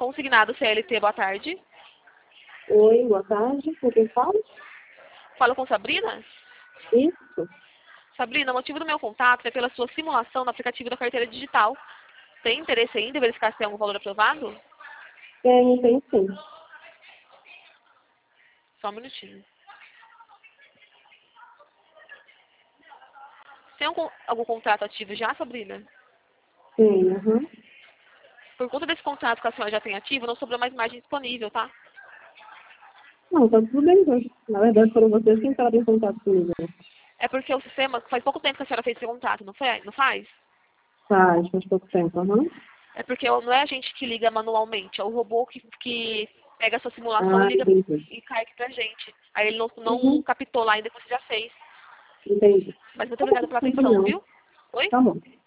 Consignado CLT, boa tarde. Oi, boa tarde. Com quem fala? Falo com Sabrina? Isso. Sabrina, o motivo do meu contato é pela sua simulação no aplicativo da carteira digital. Tem interesse ainda em verificar se tem algum valor aprovado? Tem sim. Só um minutinho. Tem algum contrato ativo já, Sabrina? Sim, aham. Por conta desse contrato que a senhora já tem ativo, não sobrou mais margem disponível, tá? Não, tá tudo bem, então. Na verdade, foram vocês que entraram em contato comigo. É porque o sistema, faz pouco tempo que a senhora fez esse contrato, não, foi, não faz? Faz pouco tempo, aham. É porque não é a gente que liga manualmente, é o robô que pega a sua simulação e Ah, liga entendi. e cai aqui pra gente. Aí ele não Uhum, captou lá ainda que você já fez. entendi. Mas muito Tá bom, obrigada pela sem atenção, problema. viu? Oi? Tá bom.